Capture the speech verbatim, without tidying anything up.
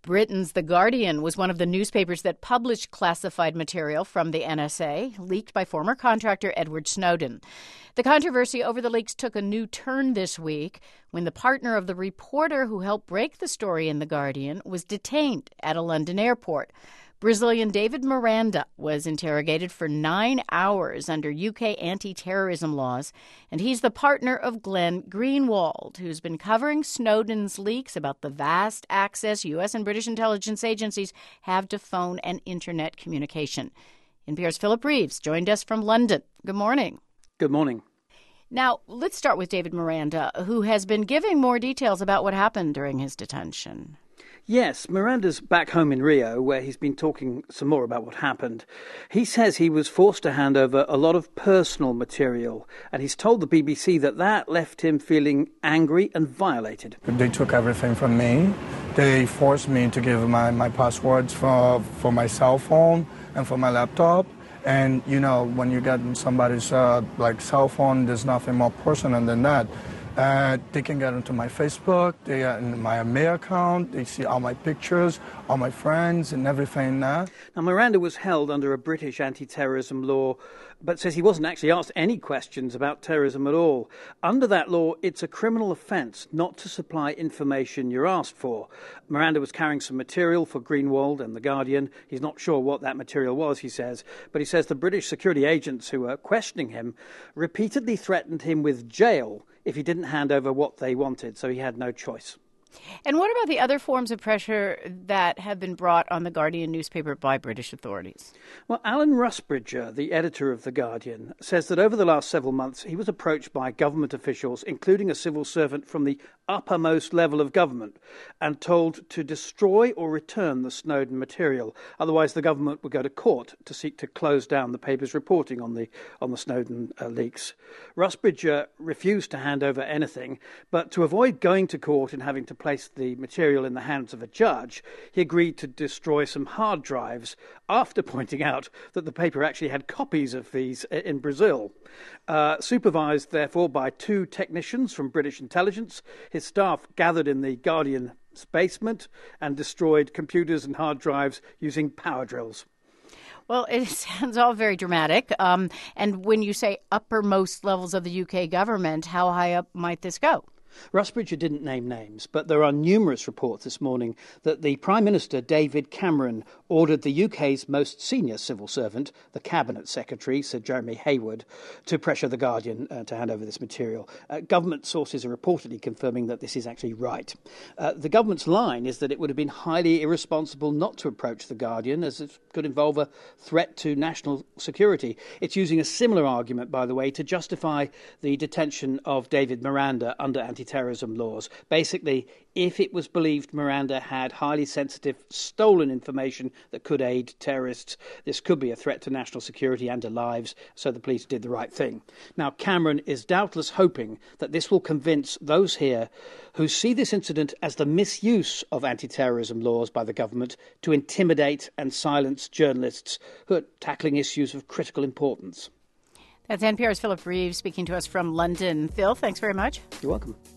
Britain's The Guardian was one of the newspapers that published classified material from the N S A, leaked by former contractor Edward Snowden. The controversy over the leaks took a new turn this week when the partner of the reporter who helped break the story in The Guardian was detained at a London airport. Brazilian David Miranda was interrogated for nine hours under U K anti-terrorism laws, and he's the partner of Glenn Greenwald, who's been covering Snowden's leaks about the vast access U S and British intelligence agencies have to phone and internet communication. N P R's Philip Reeves joined us from London. Good morning. Good morning. Now, let's start with David Miranda, who has been giving more details about what happened during his detention. Yes, Miranda's back home in Rio, where he's been talking some more about what happened. He says he was forced to hand over a lot of personal material, and he's told the B B C that that left him feeling angry and violated. They took everything from me. They forced me to give my, my passwords for, for my cell phone and for my laptop. And, you know, when you get somebody's uh, like cell phone, there's nothing more personal than that. Uh, they can get into my Facebook, they get into my mail account, they see all my pictures, all my friends and everything there. Now, Miranda was held under a British anti-terrorism law, but says he wasn't actually asked any questions about terrorism at all. Under that law, it's a criminal offence not to supply information you're asked for. Miranda was carrying some material for Greenwald and The Guardian. He's not sure what that material was, he says, but he says the British security agents who were questioning him repeatedly threatened him with jail if he didn't hand over what they wanted, so he had no choice. And what about the other forms of pressure that have been brought on The Guardian newspaper by British authorities? Well, Alan Rusbridger, the editor of The Guardian, says that over the last several months he was approached by government officials, including a civil servant from the uppermost level of government, and told to destroy or return the Snowden material. Otherwise, the government would go to court to seek to close down the paper's reporting on the on the Snowden uh, leaks. Rusbridger refused to hand over anything, but to avoid going to court and having to place the material in the hands of a judge, he agreed to destroy some hard drives after pointing out that the paper actually had copies of these in Brazil. Uh, supervised, therefore, by two technicians from British intelligence, his staff gathered in the Guardian's basement and destroyed computers and hard drives using power drills. Well, it sounds all very dramatic. Um, and when you say uppermost levels of the U K government, how high up might this go? Rusbridger didn't name names, but there are numerous reports this morning that the Prime Minister, David Cameron, ordered the U K's most senior civil servant, the Cabinet Secretary, Sir Jeremy Hayward, to pressure The Guardian uh, to hand over this material. Uh, government sources are reportedly confirming that this is actually right. Uh, the government's line is that it would have been highly irresponsible not to approach The Guardian, as it could involve a threat to national security. It's using a similar argument, by the way, to justify the detention of David Miranda under anti terrorism laws. Basically, if it was believed Miranda had highly sensitive, stolen information that could aid terrorists, this could be a threat to national security and to lives, so the police did the right thing. Now, Cameron is doubtless hoping that this will convince those here who see this incident as the misuse of anti-terrorism laws by the government to intimidate and silence journalists who are tackling issues of critical importance. That's N P R's Philip Reeves speaking to us from London. Phil, thanks very much. You're welcome.